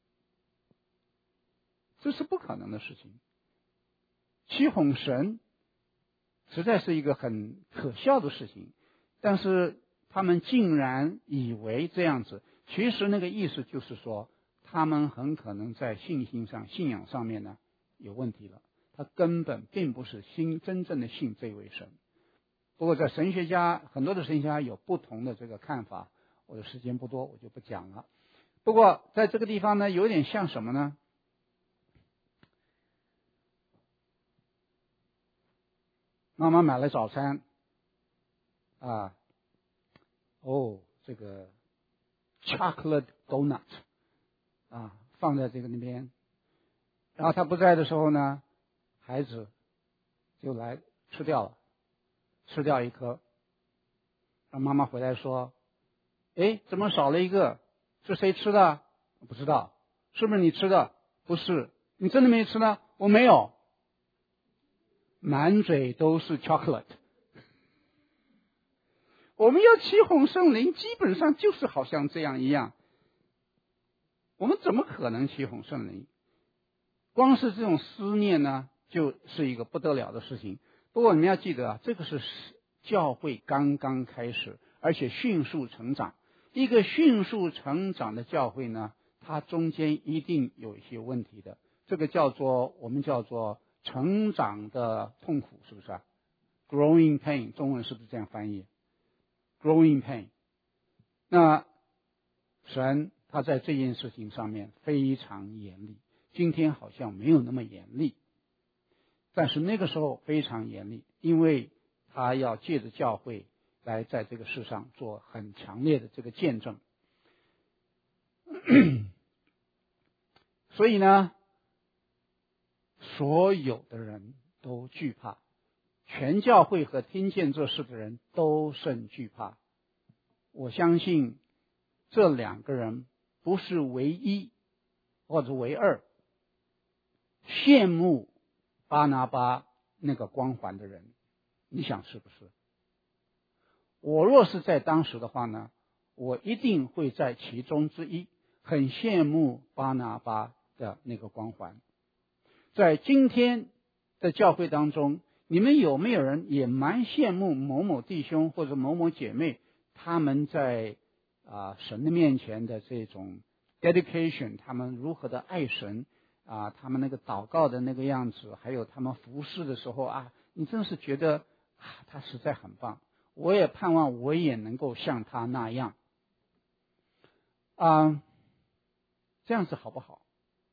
这是不可能的事情。欺哄神实在是一个很可笑的事情，但是他们竟然以为这样子，其实那个意思就是说，他们很可能在信心上、信仰上面呢有问题了，他根本并不是真正的信这位神。不过在神学家，很多的神学家有不同的这个看法，我的时间不多，我就不讲了。不过在这个地方呢，有点像什么呢？妈妈买了早餐这个 chocolate donut 放在这个那边，然后他不在的时候呢，孩子就来吃掉了，吃掉一颗。让妈妈回来说：“哎，怎么少了一个？是谁吃的？不知道。是不是你吃的？不是。你真的没吃呢？我没有。”满嘴都是 chocolate。 我们要欺哄圣灵，基本上就是好像这样一样。我们怎么可能欺哄圣灵？光是这种思念呢，就是一个不得了的事情。不过你们要记得这个是教会刚刚开始，而且迅速成长。一个迅速成长的教会呢，它中间一定有一些问题的。这个我们叫做成长的痛苦，是不是？growing pain， 中文是不是这样翻译？ growing pain。 那神他在这件事情上面非常严厉，今天好像没有那么严厉，但是那个时候非常严厉，因为他要借着教会来在这个世上做很强烈的这个见证。所以呢，所有的人都惧怕，全教会和听见这事的人都甚惧怕。我相信这两个人不是唯一或者唯二羡慕巴拿巴那个光环的人，你想是不是？我若是在当时的话呢，我一定会在其中之一，很羡慕巴拿巴的那个光环。在今天的教会当中，你们有没有人也蛮羡慕某某弟兄或者某某姐妹，他们在神的面前的这种 dedication， 他们如何的爱神他们那个祷告的那个样子，还有他们服侍的时候你真是觉得他实在很棒，我也盼望我也能够像他那样这样子好不好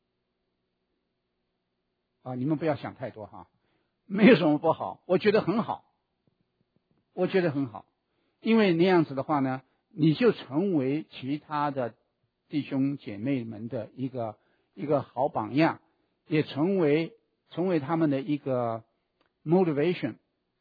你们不要想太多没有什么不好，我觉得很好，我觉得很好。因为那样子的话呢，你就成为其他的弟兄姐妹们的一个好榜样，也成为他们的一个 motivation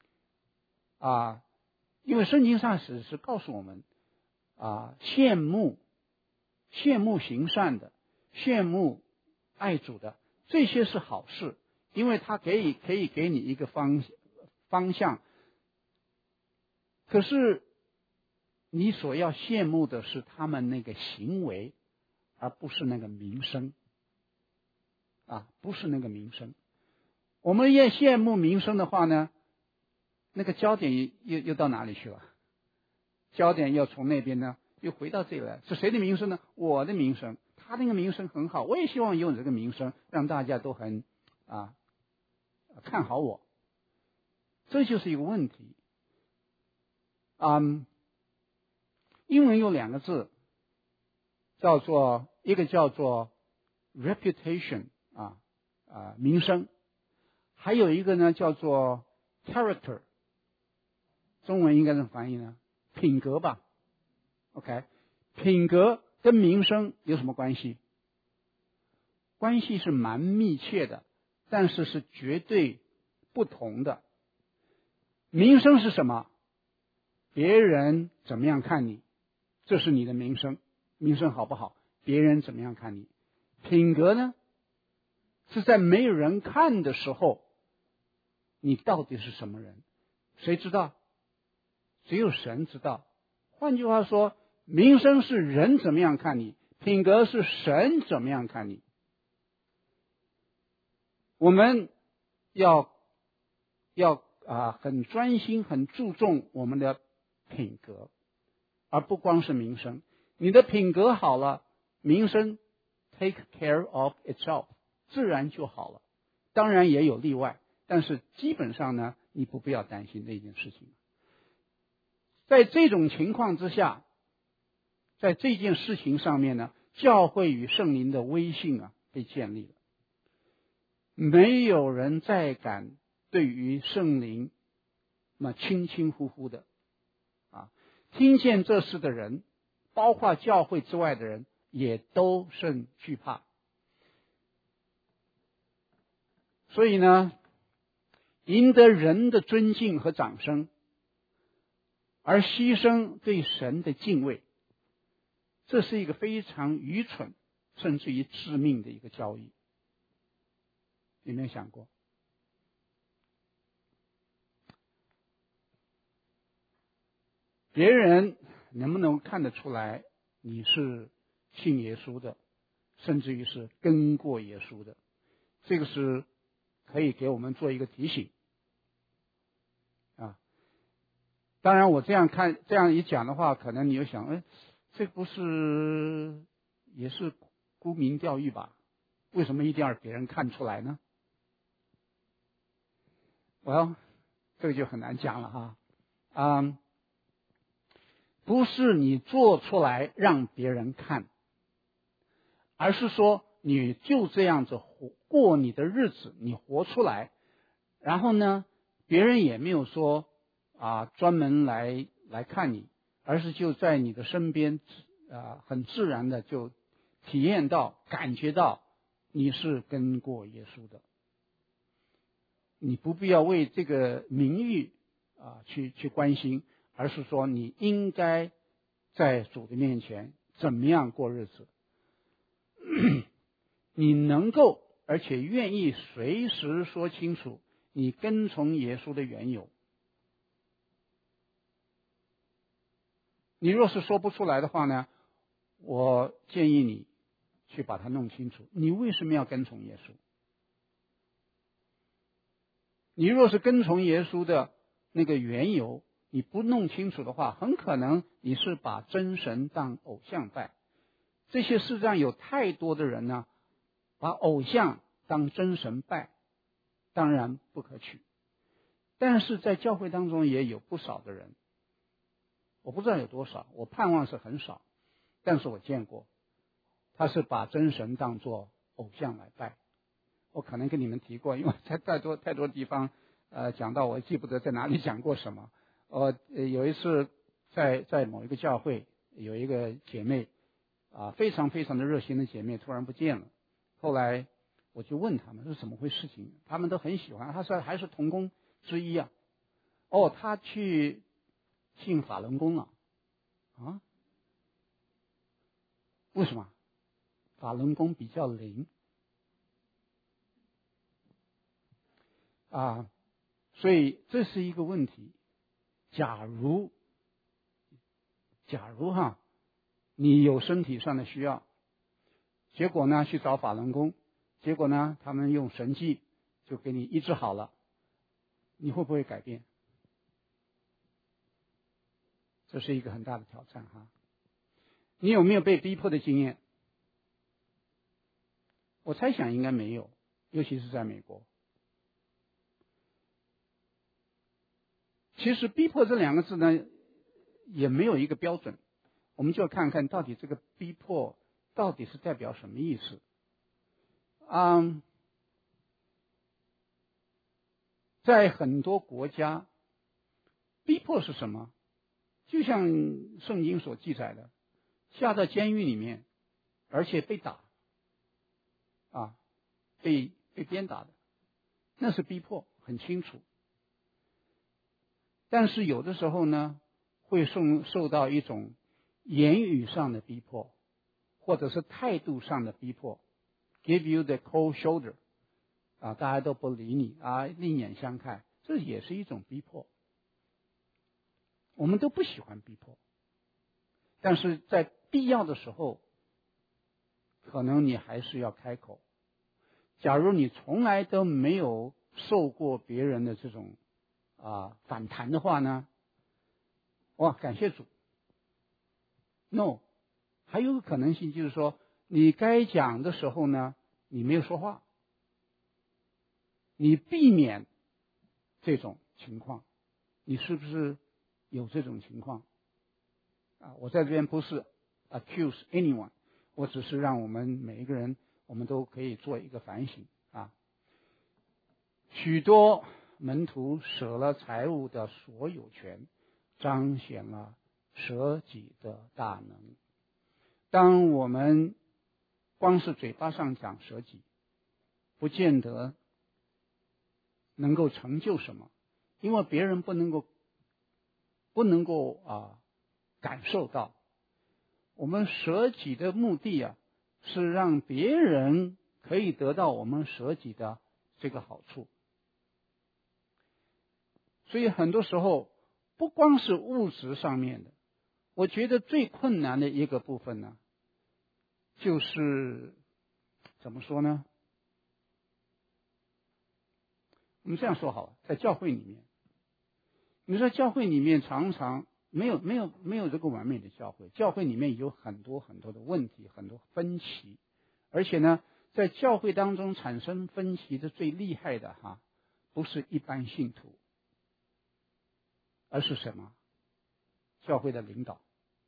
因为圣经上是告诉我们羡慕行善的，羡慕爱主的，这些是好事，因为它可以给你一个方向。可是你所要羡慕的是他们那个行为，而不是那个名声不是那个名声。我们越羡慕名声的话呢，那个焦点又到哪里去了？焦点要从那边呢又回到这里来，是谁的名声呢？我的名声。他那个名声很好，我也希望有这个名声，让大家都很看好我。这就是一个问题。英文有两个字，一个叫做 reputation 名声，还有一个呢叫做 character， 中文应该怎么翻译呢？品格吧。 OK， 品格跟名声有什么关系？关系是蛮密切的，但是是绝对不同的。名声是什么？别人怎么样看你，这是你的名声，名声好不好？别人怎么样看你？品格呢，是在没有人看的时候，你到底是什么人？谁知道只有神知道。换句话说，名声是人怎么样看你，品格是神怎么样看你。我们要很专心很注重我们的品格，而不光是名声。你的品格好了，名声 take care of itself， 自然就好了。当然也有例外，但是基本上呢，你不必要担心这件事情。在这种情况之下，在这件事情上面呢，教会与圣灵的威信被建立了。没有人再敢对于圣灵轻轻呼呼的听见这事的人，包括教会之外的人，也都甚惧怕。所以呢，赢得人的尊敬和掌声，而牺牲对神的敬畏，这是一个非常愚蠢甚至于致命的一个交易。有没有想过？别人能不能看得出来你是信耶稣的，甚至于是跟过耶稣的？这个是可以给我们做一个提醒当然我这样一讲的话，可能你又想，这不是也是沽名钓誉吧？为什么一定要让别人看出来呢？这个就很难讲了不是你做出来让别人看，而是说你就这样子过你的日子，你活出来，然后呢，别人也没有说专门来看你，而是就在你的身边很自然的就体验到感觉到你是跟过耶稣的。你不必要为这个名誉去关心，而是说你应该在主的面前怎么样过日子。你能够而且愿意随时说清楚你跟从耶稣的缘由。你若是说不出来的话呢，我建议你去把它弄清楚，你为什么要跟从耶稣。你若是跟从耶稣的那个缘由你不弄清楚的话，很可能你是把真神当偶像拜。这些世上有太多的人呢，把偶像当真神拜，当然不可取。但是在教会当中也有不少的人，我不知道有多少，我盼望是很少，但是我见过，他是把真神当作偶像来拜。我可能跟你们提过，因为在太多地方讲到我记不得在哪里讲过什么。有一次在某一个教会，有一个姐妹非常非常的热心的姐妹突然不见了。后来我就问他们是怎么回事情，他们都很喜欢，他说还是同工之一他去信法轮功了为什么？法轮功比较灵所以这是一个问题。假如你有身体上的需要，结果呢去找法轮功，结果呢他们用神迹就给你医治好了，你会不会改变？这是一个很大的挑战你有没有被逼迫的经验？我猜想应该没有，尤其是在美国。其实逼迫这两个字呢也没有一个标准，我们就要看看到底这个逼迫到底是代表什么意思。在很多国家，逼迫是什么？就像圣经所记载的，下到监狱里面，而且被打被鞭打的，那是逼迫，很清楚。但是有的时候呢，会受到一种言语上的逼迫，或者是态度上的逼迫 ，give you the cold shoulder， 大家都不理你另眼相看，这也是一种逼迫。 我们都不喜欢逼迫，但是在必要的时候，可能你还是要开口。假如你从来都没有受过别人的这种反弹的话呢，哇，感谢主。No， 还有个可能性就是说，你该讲的时候呢，你没有说话，你避免这种情况，你是不是有这种情况？我在这边不是 accuse anyone， 我只是让我们每一个人，我们都可以做一个反省啊。许多门徒舍了财物的所有权，彰显了舍己的大能。当我们光是嘴巴上讲舍己，不见得能够成就什么，因为别人不能够感受到。我们舍己的目的是让别人可以得到我们舍己的这个好处。所以很多时候不光是物质上面的，我觉得最困难的一个部分呢，就是怎么说呢？我们这样说好了，在教会里面，你说教会里面常常没有这个完美的教会，教会里面有很多很多的问题，很多分歧，而且呢，在教会当中产生分歧的最厉害的不是一般信徒，而是什么？教会的领导。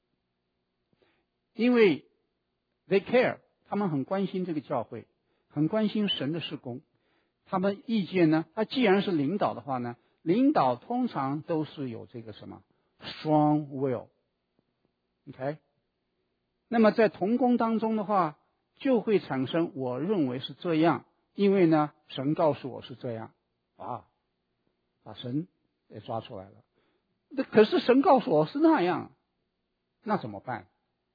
因为 they care， 他们很关心这个教会，很关心神的事工，他们意见呢，他既然是领导的话呢，领导通常都是有这个什么 strong will， OK， 那么在同工当中的话，就会产生我认为是这样，因为呢，神告诉我是这样，把神也抓出来了。可是神告诉我是那样，那怎么办？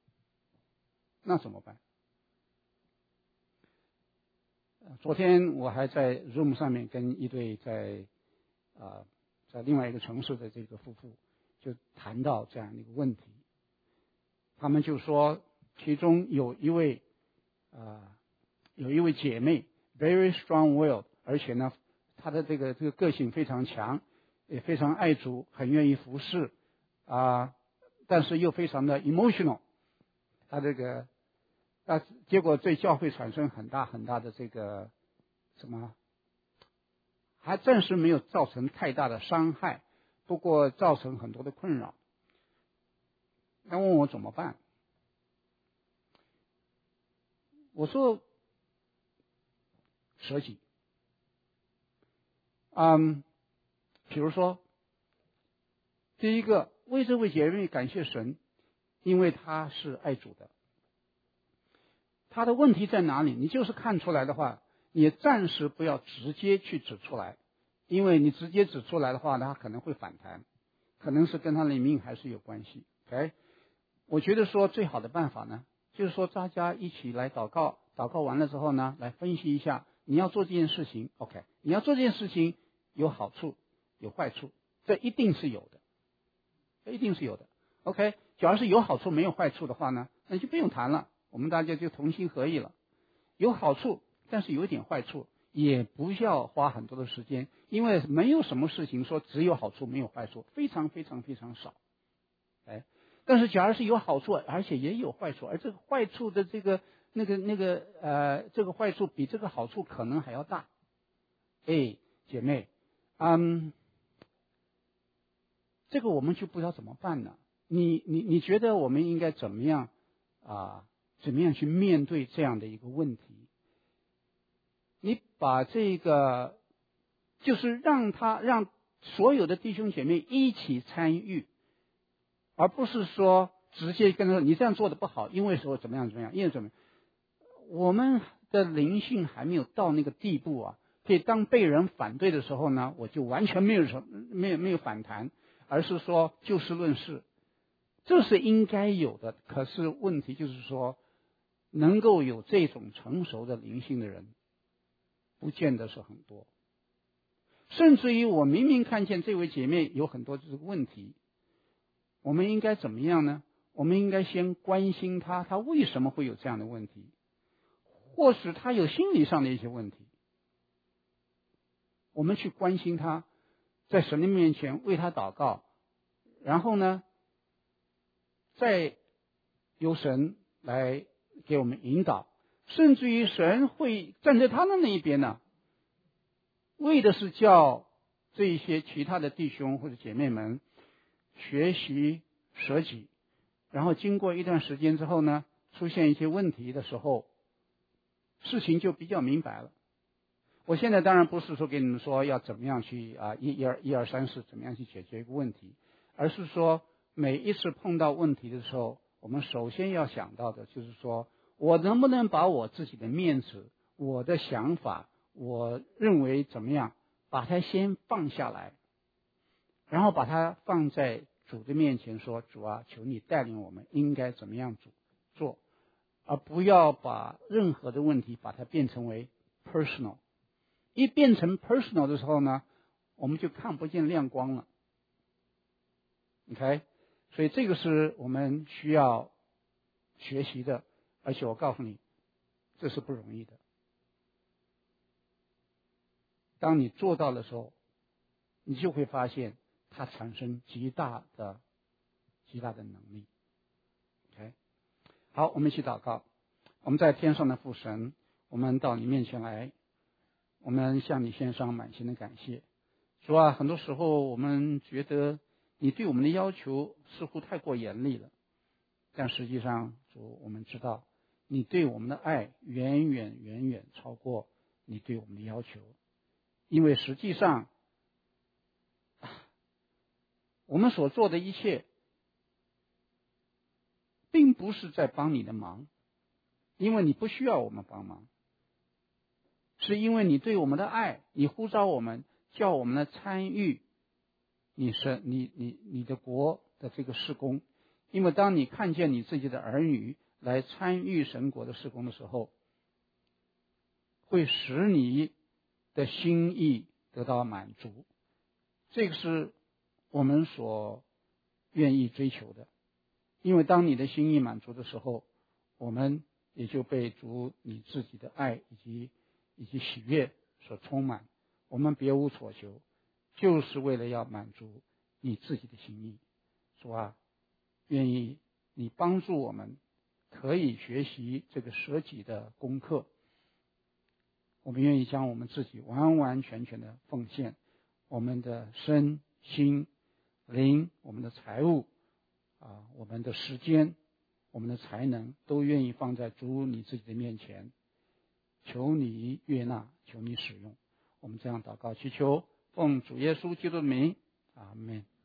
昨天我还在 Zoom 上面跟一对在另外一个城市的这个夫妇就谈到这样的一个问题。他们就说，其中有一位姐妹 very strong will， 而且呢，她的这个个性非常强，也非常爱主，很愿意服侍但是又非常的 emotional， 她这个结果对教会产生很大很大的这个还暂时没有造成太大的伤害，不过造成很多的困扰。他问我怎么办？我说舍己。比如说，第一个，为这位姐妹感谢神，因为她是爱主的。她的问题在哪里？你就是看出来的话，你暂时不要直接去指出来，因为你直接指出来的话，她可能会反弹，可能是跟她的命还是有关系。OK， 我觉得说最好的办法呢，就是说大家一起来祷告，祷告完了之后呢，来分析一下你要做这件事情 ，OK， 你要做这件事情有好处有坏处，这一定是有的。OK， 假如是有好处没有坏处的话呢，那就不用谈了，我们大家就同心合意了。有好处，但是有一点坏处，也不要花很多的时间，因为没有什么事情说只有好处没有坏处，非常非常非常少。但是假如是有好处，而且也有坏处，而这个坏处的这个这个坏处比这个好处可能还要大。姐妹，这个我们就不知道怎么办呢？你觉得我们应该怎么样去面对这样的一个问题？你把这个就是让所有的弟兄姐妹一起参与，而不是说直接跟他说你这样做的不好，因为说怎么样，因为怎么样，我们的灵性还没有到那个地步可以当被人反对的时候呢，我就完全没有反弹，而是说就事论事，这是应该有的。可是问题就是说，能够有这种成熟的灵性的人，不见得是很多。甚至于我明明看见这位姐妹有很多这个问题， 我们应该怎么样呢？我们应该先关心他为什么会有这样的问题，或是他有心理上的一些问题，我们去关心他，在神的面前为他祷告，然后呢，再由神来给我们引导，甚至于神会站在他的那一边呢，为的是叫这一些其他的弟兄或者姐妹们学习舍己，然后经过一段时间之后呢，出现一些问题的时候，事情就比较明白了。我现在当然不是说给你们说要怎么样去一二三四怎么样去解决一个问题，而是说每一次碰到问题的时候，我们首先要想到的就是说，我能不能把我自己的面子、我的想法、我认为怎么样，把它先放下来，然后把它放在主的面前说，主啊，求你带领我们应该怎么样做，而不要把任何的问题把它变成为 personal。一变成 personal 的时候呢，我们就看不见亮光了。OK， 所以这个是我们需要学习的，而且我告诉你，这是不容易的。当你做到的时候，你就会发现它产生极大的能力。OK， 好，我们一起祷告。我们在天上的父神，我们到你面前来，我们向你献上满心的感谢。主啊，很多时候我们觉得你对我们的要求似乎太过严厉了，但实际上主，我们知道你对我们的爱远远超过你对我们的要求，因为实际上我们所做的一切并不是在帮你的忙，因为你不需要我们帮忙，是因为你对我们的爱，你呼召我们，叫我们来参与你的国的这个事工。因为当你看见你自己的儿女来参与神国的事工的时候，会使你的心意得到满足，这个是我们所愿意追求的。因为当你的心意满足的时候，我们也就被主你自己的爱以及喜悦所充满，我们别无所求，就是为了要满足你自己的心意。主啊，愿意你帮助我们可以学习这个舍己的功课，我们愿意将我们自己完完全全的奉献，我们的身心灵，我们的财物我们的时间，我们的才能，都愿意放在主你自己的面前，求你悦纳，求你使用。我们这样祷告祈求，奉主耶稣基督的名，阿们。